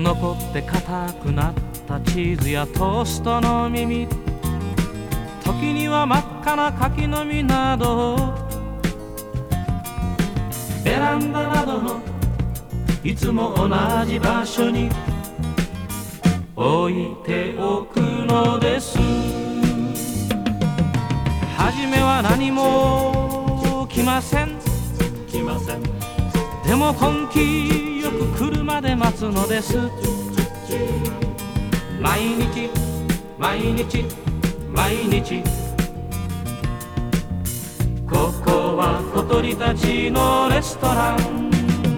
残って硬くなったチーズやトーストの耳、時には真っ赤な柿の実など、ベランダなどのいつも同じ場所に置いておくのです。初めは何も来ません。でも根気よく来るまで待つのです。毎日毎日毎日、ここは小鳥たちのレストラン。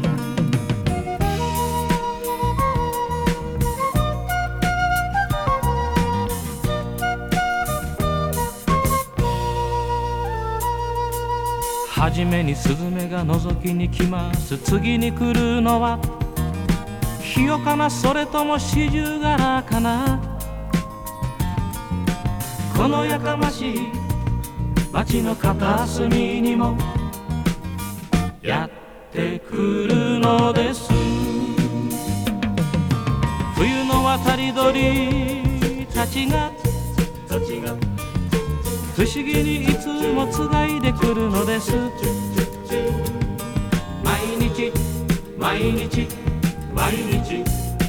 はじめにスズメが覗きに来ます。次に来るのはヒヨかな、それともシジュウガラかな。このやかましい街の片隅にもやってくるのです。冬の渡り鳥たちが不思議にいつもつがいでくるのです。毎日毎日毎日、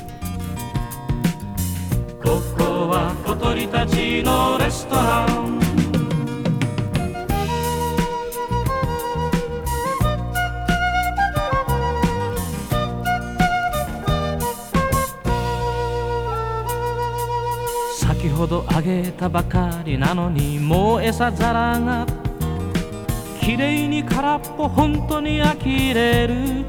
ここは小鳥たちのレストラン。先ほどあげたばかりなのにもう餌皿がきれいに空っぽ、本当に呆れる。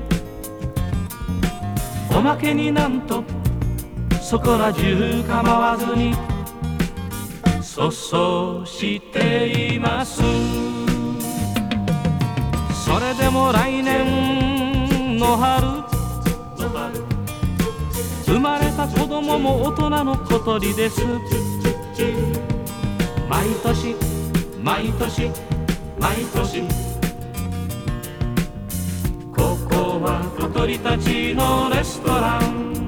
おまけになんとそこら中構わずに粗相しています。それでも来年の春、生まれた子供も大人の小鳥です。毎年毎年毎年、ここは小鳥たちのレストラン。